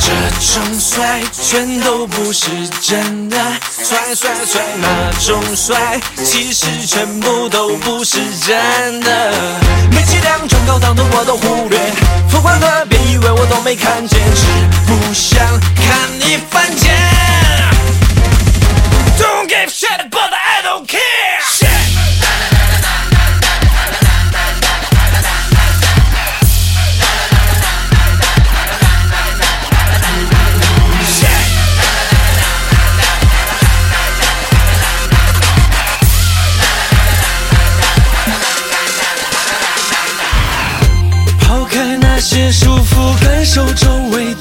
这种帅全都不是真的，帅那种帅，其实全部都不是真的。没气量装高档的我都忽略，浮夸的别以为我都没看见，只不想看你犯贱。Don't give shit but I don't care shit。抛开那些束缚，感受周围